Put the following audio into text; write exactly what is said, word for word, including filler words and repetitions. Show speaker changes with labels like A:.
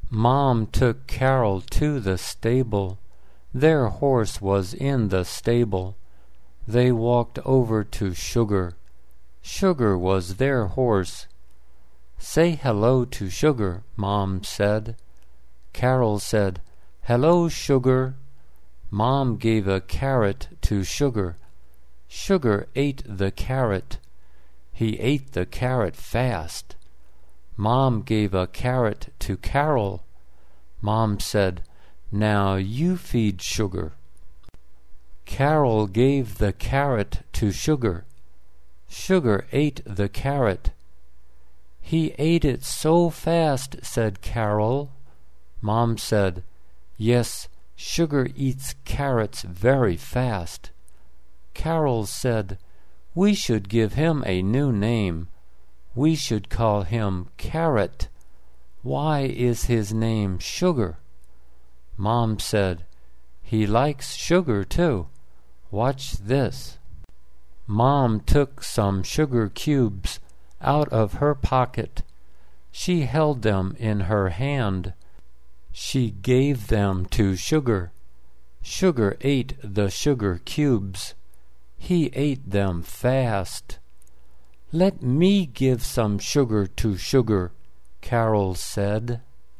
A: Mom took Carol to the stable. Their horse was in the stable. They walked over to Sugar. Sugar was their horse. "Say hello to Sugar," Mom said. Carol said, "Hello, Sugar." Mom gave a carrot to Sugar. Sugar ate the carrot. He ate the carrot fast. Mom gave a carrot to Carol. Mom said, "Now you feed Sugar." Carol gave the carrot to Sugar. Sugar ate the carrot. "He ate it so fast," said Carol. Mom said, "Yes, Sugar eats carrots very fast." Carol said, "We should give him a new name. We should call him Carrot. Why is his name Sugar?" Mom said, "He likes sugar too. Watch this." Mom took some sugar cubes out of her pocket. She held them in her hand. She gave them to Sugar. Sugar ate the sugar cubes. He ate them fast. "Let me give some sugar to Sugar," Carol said.